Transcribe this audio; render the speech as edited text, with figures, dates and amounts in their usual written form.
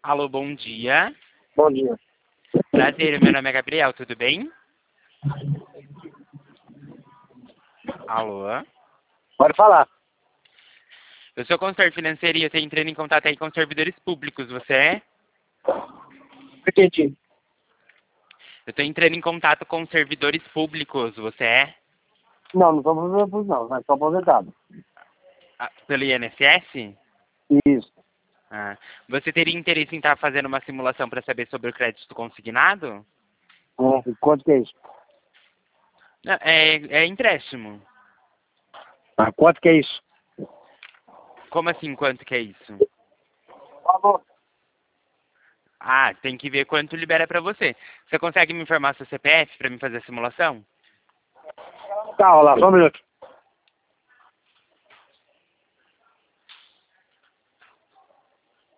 Alô, bom dia. Bom dia. Prazer, meu nome é Gabriel, tudo bem? Alô? Pode falar. Eu sou consultor financeiro e eu estou entrando em contato aí com servidores públicos, você é? Entendi. Eu estou entrando em contato com servidores públicos, você é? Não, não sou aposentado, não. Mas sou aposentado. Ah, pelo INSS? Isso. Ah, você teria interesse em estar fazendo uma simulação para saber sobre o crédito consignado? E quanto que é isso? Não, é empréstimo. Quanto que é isso? Como assim, quanto que é isso? Falou. Ah, tem que ver quanto libera para você. Você consegue me informar seu CPF para me fazer a simulação? Tá, lá, só um minuto.